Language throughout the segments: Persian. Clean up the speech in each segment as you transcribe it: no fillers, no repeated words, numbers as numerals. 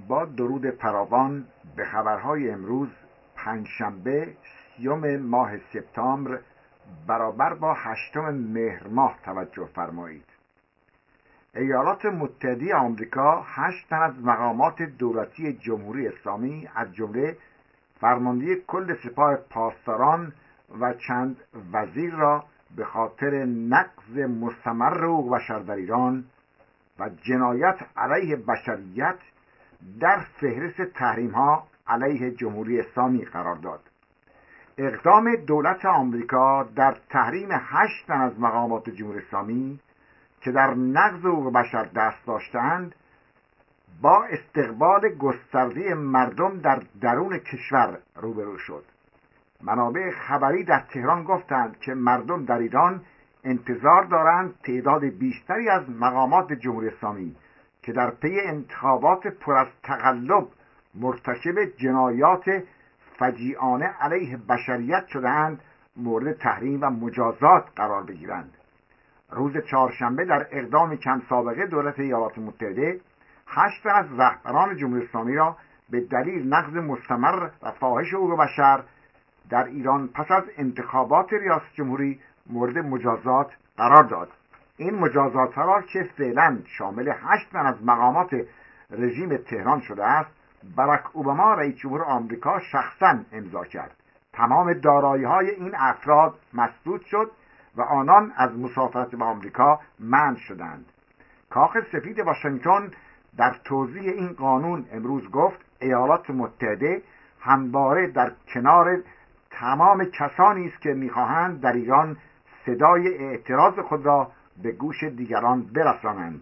با درود فراوان به خبرهای امروز پنجشنبه 30 ماه سپتامبر برابر با 8 مهر ماه توجه فرمایید. ایالات متحده آمریکا 8 تن از مقامات دولتی جمهوری اسلامی از جمله فرمانده کل سپاه پاسداران و چند وزیر را به خاطر نقض مستمر حقوق بشر در ایران و جنایت علیه بشریت در فهرست تحریم‌ها علیه جمهوری اسلامی قرار داد. اقدام دولت آمریکا در تحریم 8 تن از مقامات جمهوری اسلامی که در نقض حقوق بشر دست داشتند با استقبال گسترده مردم در درون کشور روبرو شد. منابع خبری در تهران گفتند که مردم در ایران انتظار دارند تعداد بیشتری از مقامات جمهوری اسلامی که در پی انتخابات پر از تقلب مرتکب جنایات فجیعانه علیه بشریت شده‌اند مورد تحریم و مجازات قرار بگیرند. روز چهارشنبه در اقدامی کم سابقه دولت ایالات متحده 8 از رهبران جمهوری اسلامی را به دلیل نقض مستمر و فاحش حقوق بشر در ایران پس از انتخابات ریاست جمهوری مورد مجازات قرار داد. این مجازات ها را که فعلا شامل 8 تن از مقامات رژیم تهران شده است، باراک اوباما رئیس جمهور آمریکا شخصا امضا کرد. تمام دارایی های این افراد مسدود شد و آنان از مسافرت به آمریکا منع شدند. کاخ سفید واشنگتن در توضیح این قانون امروز گفت ایالات متحده همواره در کنار تمام کسانی است که می‌خواهند در ایران صدای اعتراض خود را به گوش دیگران برسانند.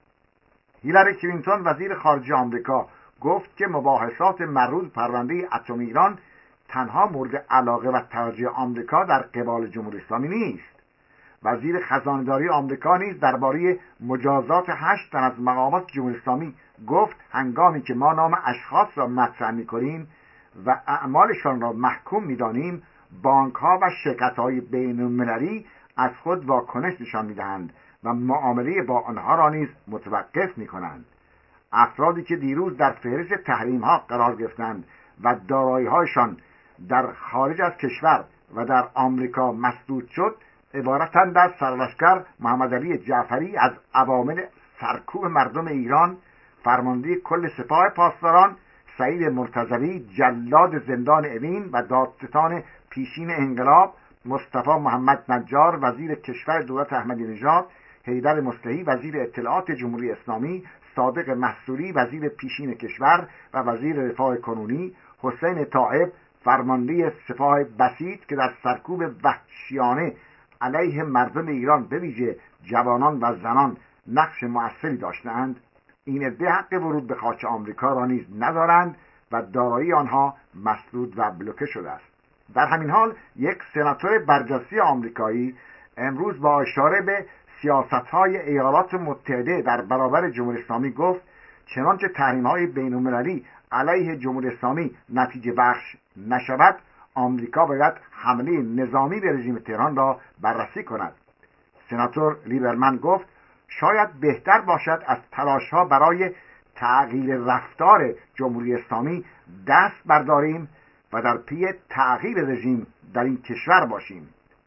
هیلاری کلینتون وزیر خارجه آمریکا گفت که مباحثات مربوط به پرونده اتمی ایران تنها مورد علاقه و توجه آمریکا در قبال جمهوری اسلامی نیست. وزیر خزانه‌داری آمریکا نیز درباره مجازات 8 تن از مقامات جمهوری اسلامی گفت هنگامی که ما نام اشخاص را مطرح می‌کنیم و اعمالشان را محکوم می‌دانیم، بانک‌ها و شرکت‌های بین‌المللی از خود واکنش نشان می‌دهند و معامله با آنها را نیز متوقف می‌کنند. افرادی که دیروز در فهرست تحریم‌ها قرار گرفتند و دارایی‌هایشان در خارج از کشور و در آمریکا مسدود شد، عبارتند از سرلشکر محمد علی جعفری از عوامل سرکوب مردم ایران، فرمانده کل سپاه پاسداران سعید مرتضوی جلاد زندان اوین و دادستان پیشین انقلاب، مصطفی محمد نجار وزیر کشور دولت احمدی نژاد، حیدر مصلحی وزیر اطلاعات جمهوری اسلامی، صادق محصولی وزیر پیشین کشور و وزیر رفاه کنونی، حسین طائب فرمانده سپاه بسیط که در سرکوب وحشیانه علیه مردم ایران به ویژه جوانان و زنان نقش مؤثری داشتند، این عده حق ورود به خاک آمریکا را نیز ندارند و دارایی آنها مسدود و بلوکه شده است. در همین حال یک سناتور برجسته آمریکایی امروز با اشاره به سیاست‌های ایالات متحده در برابر جمهوری اسلامی گفت چنانچه تحریم‌های بین‌المللی علیه جمهوری اسلامی نتیجه بخش نشود، آمریکا باید حمله نظامی به رژیم تهران را بررسی کند. سناتور لیبرمن گفت شاید بهتر باشد از تلاش‌ها برای تغییر رفتار جمهوری اسلامی دست برداریم و در پی تغییر رژیم در این کشور باشیم.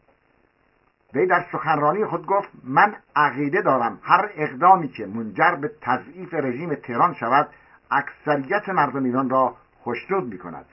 وی در سخنرانی خود گفت من عقیده دارم هر اقدامی که منجر به تضعیف رژیم تهران شود اکثریت مردم ایران را خوشنود می‌کند.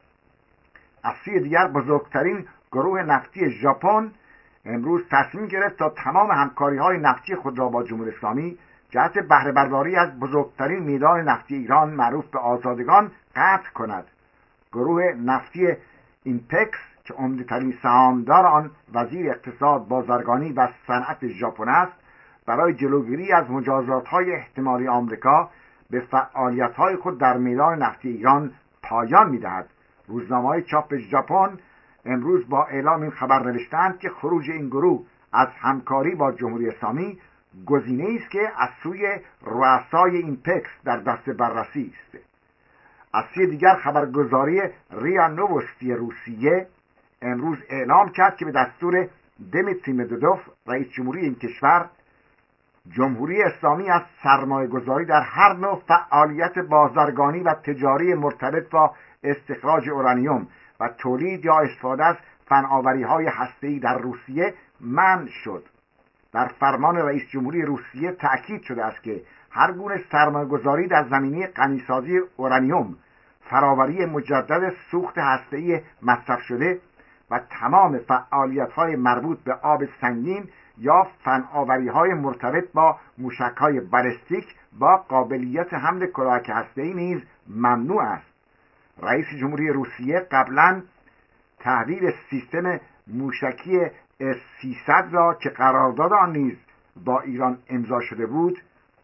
از سوی دیگر بزرگترین گروه نفتی ژاپن امروز تصمیم گرفت تا تمام همکاری‌های نفتی خود را با جمهوری اسلامی جهت بهره برداری از بزرگترین میدان نفتی ایران معروف به آزادگان قطع کند. گروه نفتی اینپکس که عمده‌ترین سهامدار آن وزیر اقتصاد، بازرگانی و صنعت ژاپن است، برای جلوگیری از مجازات‌های احتمالی آمریکا به فعالیت‌های خود در میدان نفتی ایران پایان می‌دهد. روزنامه‌های چاپ ژاپن امروز با اعلام این خبر نوشتند که خروج این گروه از همکاری با جمهوری اسلامی گزینه‌ای است که از سوی رؤسای اینپکس در دست بررسی است. از سوی دیگر خبرگزاری ریا نووستی روسیه امروز اعلام کرد که به دستور دمیتری مدودوف رئیس جمهوری این کشور جمهوری اسلامی از سرمایه‌گذاری در هر نوع فعالیت بازرگانی و تجاری مرتبط با استخراج اورانیوم و تولید یا استفاده از فناوری‌های هسته‌ای در روسیه منع شد. در فرمان رئیس جمهوری روسیه تأکید شده است که هر گونه سرمایه‌گذاری در زمینه غنیسازی اورانیوم، فراوری مجدد سوخت هسته‌ای مصرف شده و تمام فعالیت‌های مربوط به آب سنگین یا فناوری‌های مرتبط با موشک‌های بالستیک با قابلیت حمل کلاهک هسته‌ای نیز ممنوع است. رئیس جمهوری روسیه قبلاً تحویل سیستم موشکی S-300 را که قرارداد آن نیز با ایران امضا شده بود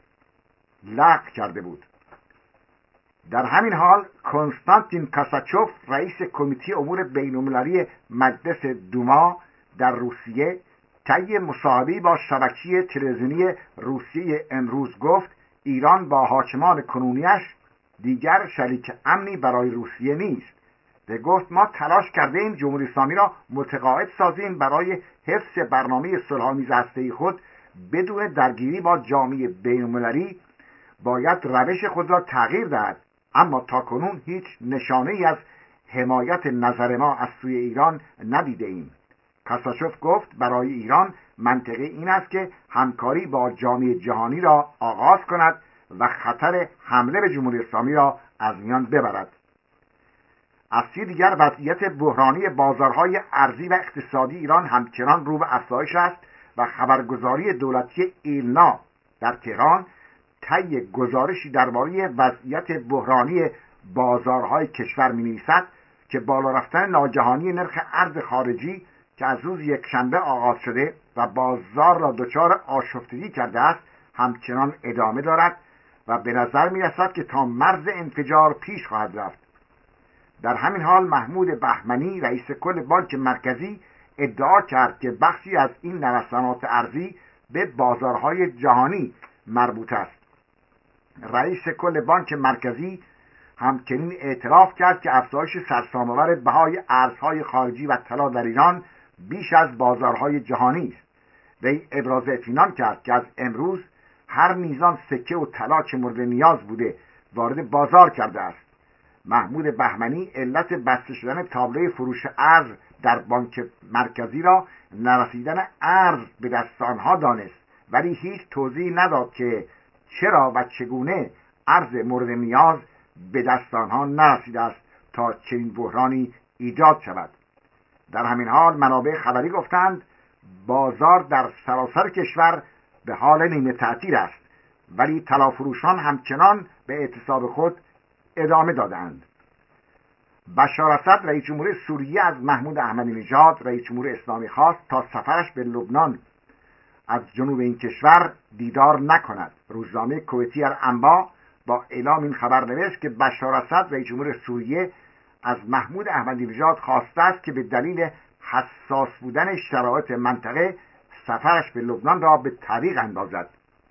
لغو کرده بود. در همین حال کنستانتین کاساچوف رئیس کمیته امور بین‌المللی مجلس دوما در روسیه طی مصاحبه‌ای با شبکه تلویزیونی روسیه امروز گفت ایران با حاکمان کنونیش دیگر شریک امنی برای روسیه نیست. و گفت ما تلاش کرده ایم جمهوری اسلامی را متقاعد سازیم برای حفظ برنامه صلح‌آمیز هسته‌ای خود بدون درگیری با جامعه بین‌المللی باید روش خود را تغییر دهد، اما تاکنون هیچ نشانه‌ای از حمایت نظر ما از سوی ایران ندیده ایم. کاساشوف گفت برای ایران منطقی این است که همکاری با جامعه جهانی را آغاز کند و خطر حمله به جمهوری اسلامی را از میان ببرد. از سوی دیگر وضعیت بحرانی بازارهای ارزی و اقتصادی ایران همچنان رو به افزایش است و خبرگزاری دولتی ایلنا در تهران طی گزارشی درباره وضعیت بحرانی بازارهای کشور می‌نویسد که بالا رفتن ناگهانی نرخ ارز خارجی که از روز یکشنبه آغاز شده و بازار را دچار آشفتگی کرده است همچنان ادامه دارد و به نظر می‌رسد که تا مرز انفجار پیش خواهد رفت. در همین حال محمود بهمنی رئیس کل بانک مرکزی ادعا کرد که بخشی از این نوسانات ارزی به بازارهای جهانی مربوط است. رئیس کل بانک مرکزی همچنین اعتراف کرد که افزایش سرسام‌آور بهای ارزهای خارجی و طلا در ایران بیش از بازارهای جهانی است. وی ابراز اطمینان کرد که از امروز هر میزان سکه و طلا که مورد نیاز بوده وارد بازار کرده است. محمود بهمنی علت بسته شدن تابلوی فروش ارز در بانک مرکزی را نرسیدن ارز به دست آنها دانست، ولی هیچ توضیحی نداد که چرا و چگونه ارز مورد نیاز به دست آنها نرسیده است تا چنین بحرانی ایجاد شود. در همین حال منابع خبری گفتند بازار در سراسر کشور به حال نیمه تعطیل است، ولی طلافروشان همچنان به اعتصاب خود ادامه دادند. بشار اسد رئیس جمهور سوریه از محمود احمدی نژاد رئیس جمهور اسلامی خواست تا سفرش به لبنان از جنوب این کشور دیدار نکند. روزنامه کویتی الانباء با اعلام این خبر نوشت که بشار اسد رئیس جمهور سوریه از محمود احمدی نژاد خواسته است که به دلیل حساس بودن شرایط منطقه سفرش به لبنان را به تعویق اندازد.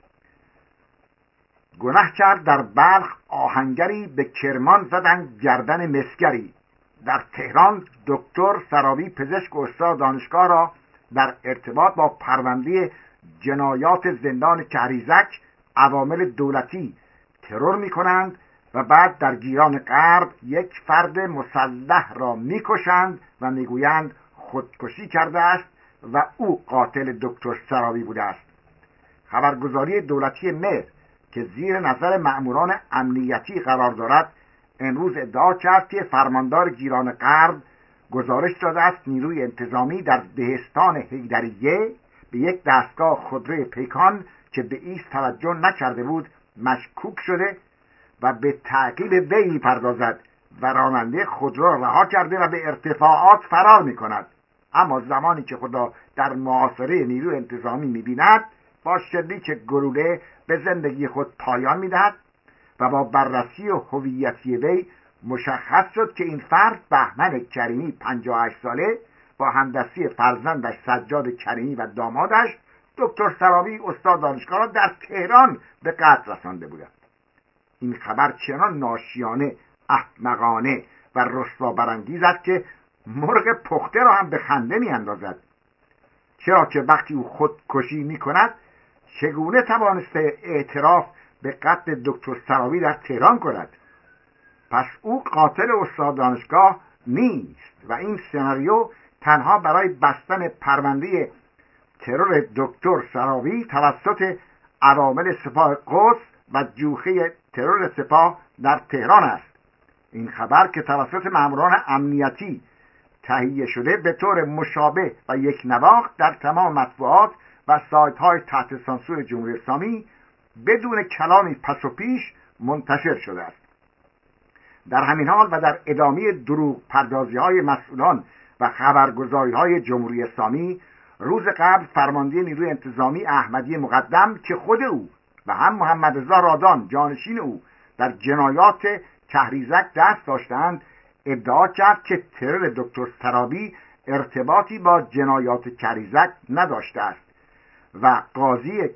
گناه کرد در بلخ آهنگری به کرمان زدند گردن مسگری. در تهران دکتر سراوی پزشک و استاد دانشگاه را در ارتباط با پرونده جنایات زندان کهریزک عوامل دولتی ترور می‌کنند و بعد در گیلان غرب یک فرد مسلح را می‌کشند و می‌گویند خودکشی کرده است و او قاتل دکتر سراوی بوده است. خبرگزاری دولتی مهر که زیر نظر مأموران امنیتی قرار دارد امروز ادعا کرد که فرماندار گیلان غرب گزارش داده است نیروی انتظامی در دهستان حیدریه به یک دستگاه خودروی پیکان که به ایست توجه نکرده بود مشکوک شده و به تعقیب وی می‌پردازد و راننده خودرو را رها کرده و به ارتفاعات فرار می‌کند. اما زمانی که خود را در محاصره نیروی انتظامی می‌بیند با شلیک گلوله به زندگی خود پایان می‌دهد و با بررسی هویتی وی مشخص شد که این فرد بهمن کریمی 58 ساله با همدستی فرزندش سجاد کریمی و دامادش دکتر سراوی استاد دانشگاه را در تهران به قتل رسانده بودند. این خبر چنان ناشیانه، احمقانه و رسوا برانگیز است که مرغ پخته را هم به خنده می‌اندازد. چرا که وقتی او خودکشی می‌کند چگونه توانسته اعتراف به قتل دکتر سراوی در تهران کند؟ پس او قاتل استاد دانشگاه نیست و این سناریو تنها برای بستن پرونده ترور دکتر سراوی توسط عوامل سپاه قدس و جوخه ترور سپاه در تهران است. این خبر که توسط ماموران امنیتی تهیه شده به طور مشابه و یک نواخت در تمام مطبوعات و سایت های تحت سانسور جمهوری اسلامی بدون کلامی پس و پیش منتشر شده است. در همین حال و در ادامه دروغ پردازی های مسئولان و خبرگزاری های جمهوری اسلامی، روز قبل فرمانده نیروی انتظامی احمدی مقدم که خود او و هم محمد رضا رادان جانشین او در جنایات کهریزک دست داشتند، ادعا کرد که ترور دکتر سراوی ارتباطی با جنایات کهریزک نداشته است و قاضی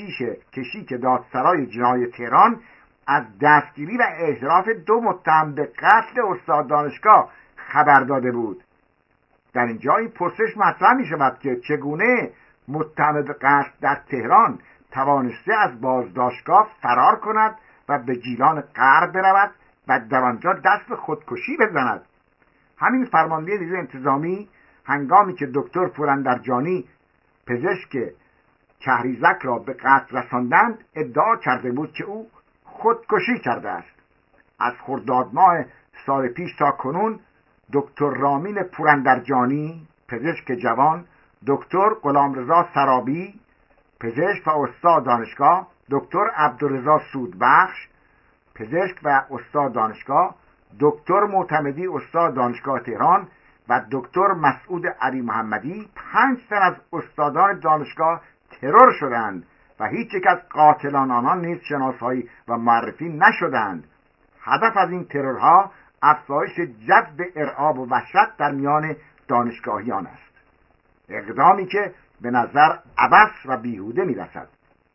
کشیک دادسرای جنای تهران از دستگیری و اعتراف 2 متهم به قتل استاد دانشگاه خبر داده بود. در اینجا این پرسش مطرح می شود که چگونه متهم به قتل در تهران توانسته از بازداشتگاه فرار کند و به گیلان غرب برود و در آنجا دست به خودکشی بزند. همین فرمانده نیروی انتظامی هنگامی که دکتر پوراندرجانی پزشک کهریزک را به قتل رساندند ادعا کرده بود که او خودکشی کرده است. از خرداد ماه سال پیش تا کنون دکتر رامین پوراندرجانی پزشک جوان، دکتر غلامرضا سرابی پزشک و استاد دانشگاه، دکتر عبدالرضا سودبخش پزشک و استاد دانشگاه، دکتر معتمدی استاد دانشگاه تهران و دکتر مسعود علی محمدی 5 تن از استادان دانشگاه ترور شدند و هیچ یک از قاتلان آنان نیز شناسایی و معرفی نشدند. هدف از این ترورها افزایش جذب ارعاب و وحشت در میان دانشگاهیان است، اقدامی که به نظر عبث و بیهوده می‌رسد.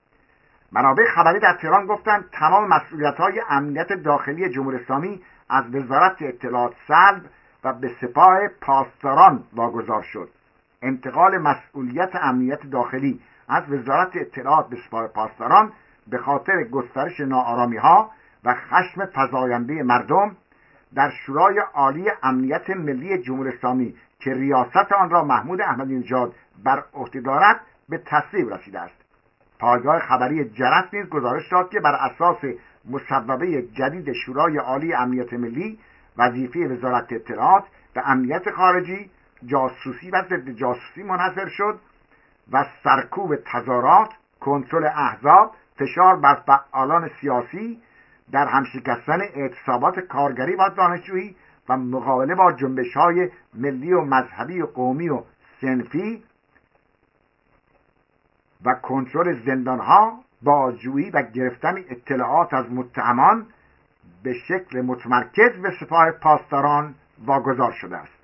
منابع خبری در تهران گفتند تمام مسئولیت‌های امنیت داخلی جمهوری اسلامی از وزارت اطلاعات سلب و به سپاه پاسداران واگذار شد. انتقال مسئولیت امنیت داخلی از وزارت اطلاعات به سپاه پاسداران به خاطر گسترش ناآرامی‌ها و خشم فزاینده مردم در شورای عالی امنیت ملی جمهوری اسلامی که ریاست آن را محمود احمدی نژاد بر عهده دارد به تصویب رسیده است. پایگاه خبری جرس نیز گزارش داد که بر اساس مصوبه جدید شورای عالی امنیت ملی وظیفه وزارت اطلاعات به امنیت خارجی، جاسوسی و ضد جاسوسی منحصر شد و سرکوب تظاهرات، کنترل احزاب، فشار بر فعالان سیاسی در همشکستن اعتصابات کارگری و دانشجویی و مقابله با جنبش‌های ملی و مذهبی و قومی و صنفی و کنترل زندانها، بازجویی و گرفتن اطلاعات از متهمان به شکل متمرکز به سپاه پاسداران واگذار شده است.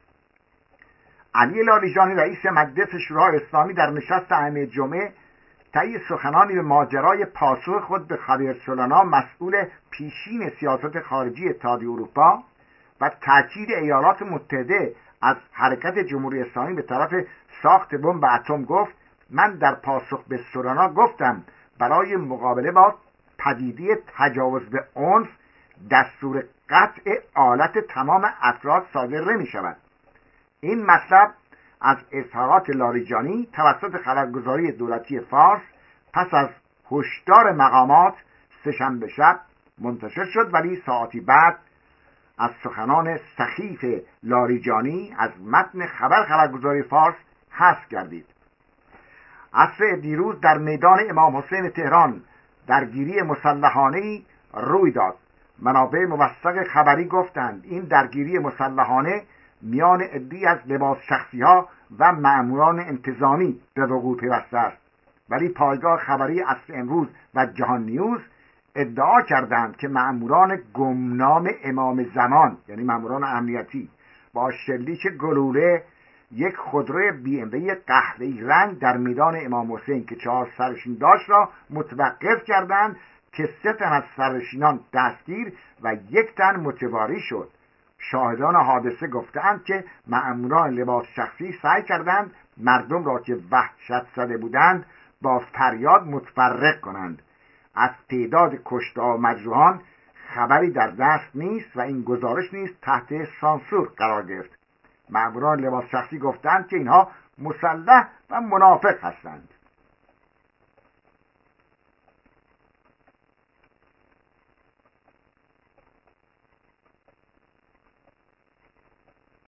علی لاریجانی رئیس مجلس شورای اسلامی در نشست ائمه جمعه طی سخنانی به ماجرای پاسخ خود به خاویر سولانا مسئول پیشین سیاست خارجی اتحادیه اروپا و تاکید ایالات متحده از حرکت جمهوری اسلامی به طرف ساخت بمب اتم گفت: من در پاسخ به سولانا گفتم برای مقابله با پدیده تجاوز به عنف دستور قطع آلت تمام افراد صادر نمی شود. این مطلب از اظهارات لاریجانی توسط خبرگزاری دولتی فارس پس از هشدار مقامات سه‌شنبه شب منتشر شد، ولی ساعتی بعد از سخنان سخیف لاریجانی از متن خبرگزاری فارس حذف گردید. عصر دیروز در میدان امام حسین تهران درگیری مسلحانه‌ای روی داد. منابع موثق خبری گفتند این درگیری مسلحانه میان عده‌ای از لباس شخصی‌ها و مأموران انتظامی به وقوع پیوسته است، ولی پایگاه خبری عصر امروز و جهان نیوز ادعا کردند که مأموران گمنام امام زمان، یعنی مأموران امنیتی، با شلیک گلوله یک خودرو BMW قهوه‌ای رنگ در میدان امام حسین که 4 سرنشین داشت را متوقف کردند که 3 تن از سرنشینان دستگیر و 1 تن متواری شد. شاهدان حادثه گفتند که مأموران لباس شخصی سعی کردند مردم را که وحشت زده بودند با فریاد متفرق کنند. از تعداد کشته و مجروحان خبری در دست نیست و این گزارش نیز تحت سانسور قرار گرفت. مأموران لباس شخصی گفتند که اینها مسلح و منافق هستند.